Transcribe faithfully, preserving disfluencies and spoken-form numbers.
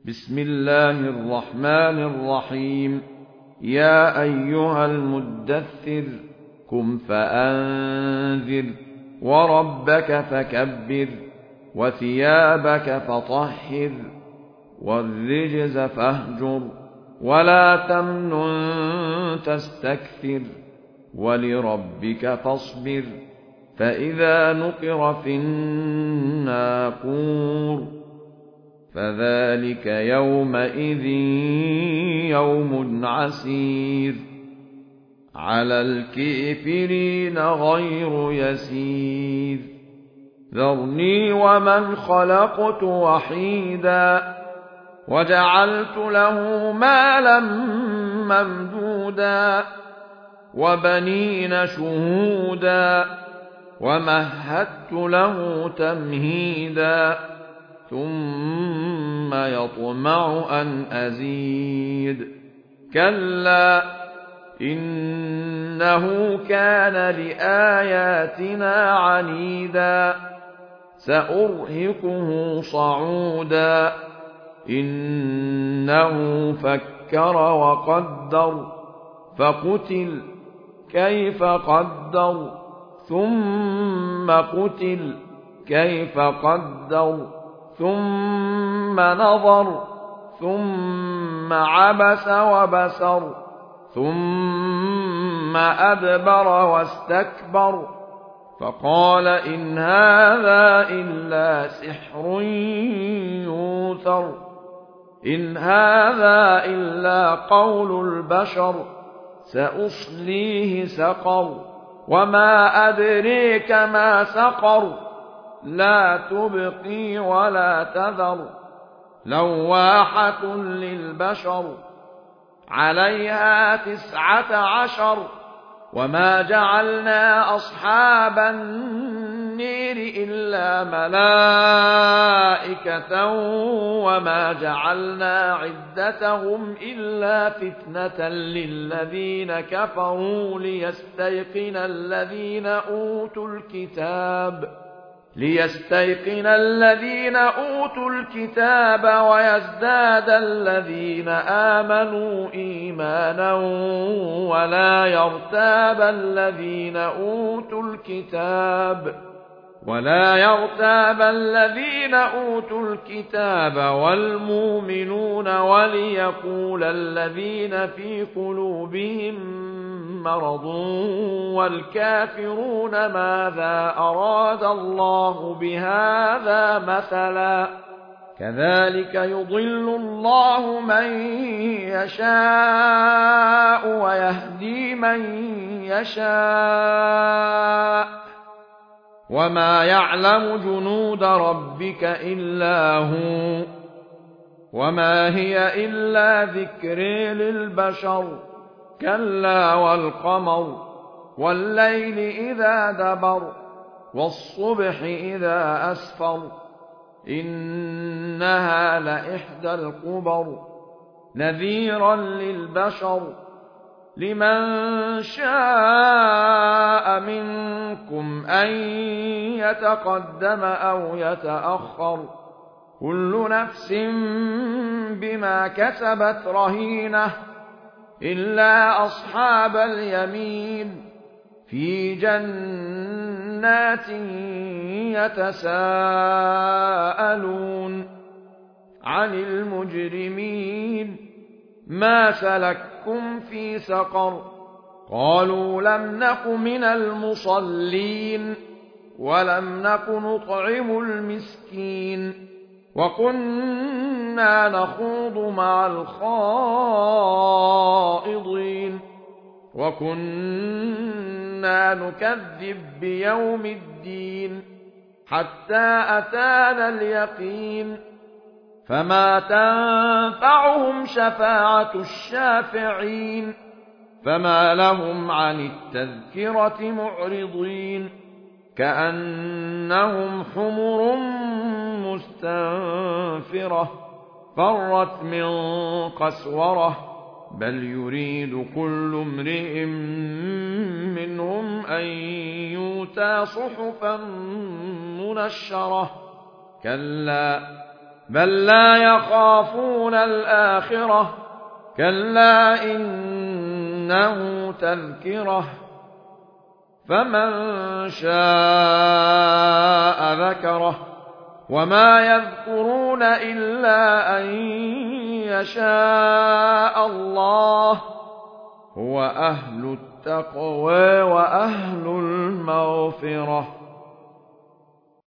بسم الله الرحمن الرحيم. يا أيها المدثر قم فأنذر وربك فكبر وثيابك فطهر والرجز فاهجر ولا تمنن تستكثر ولربك فاصبر فإذا نقر في الناقور فذلك يومئذ يوم عسير على الكافرين غير يسير. ذرني ومن خلقت وحيدا وجعلت له مالا ممدودا وبنين شهودا ومهدت له تمهيدا ثم يطمع أن أزيد كلا إنه كان لآياتنا عنيدا سأرهقه صعودا إنه فكر وقدر فقتل كيف قدر ثم قتل كيف قدر ثم نظر ثم عبس وبسر ثم أدبر واستكبر فقال إن هذا إلا سحر يوثر إن هذا إلا قول البشر سأصليه سقر وما أدريك ما سقر لا تبقي ولا تذر لواحة للبشر عليها تسعة عشر وما جعلنا أصحاب النير إلا ملائكة وما جعلنا عدتهم إلا فتنة للذين كفروا ليستيقن الذين أوتوا الكتاب ليستيقن الذين أوتوا الكتاب ويزداد الذين آمنوا إيمانا ولا يرتاب الذين أوتوا الكتاب ولا يرتاب الذين أوتوا الكتاب والمؤمنون وليقول الذين في قلوبهم مرض والكافرون ماذا أراد الله بهذا مثلا كذلك يضل الله من يشاء ويهدي من يشاء وما يعلم جنود ربك إلا هو وما هي إلا ذكر للبشر كلا والقمر والليل إذا دبر والصبح إذا أسفر إنها لإحدى الكبر نذيرا للبشر لمن شاء منكم أن يتقدم أو يتأخر كل نفس بما كسبت رهينة إلا أصحاب اليمين في جنات يتساءلون عن المجرمين ما سلككم في سقر قالوا لم نك من المصلين ولم نك نطعم المسكين وكنا نخوض مع الخائضين وكنا نكذب بيوم الدين حتى أتانا اليقين فما تنفعهم شفاعة الشافعين فما لهم عن التذكرة معرضين كأنهم حمر مستنفرة فرت من قسورة بل يريد كل امرئ منهم أن يؤتى صحفا منشرة كلا بل لا يخافون الآخرة كلا إنه تذكرة فمن شاء ذكره وما يذكرون إلا أن يشاء الله هو أهل التقوى وأهل المغفرة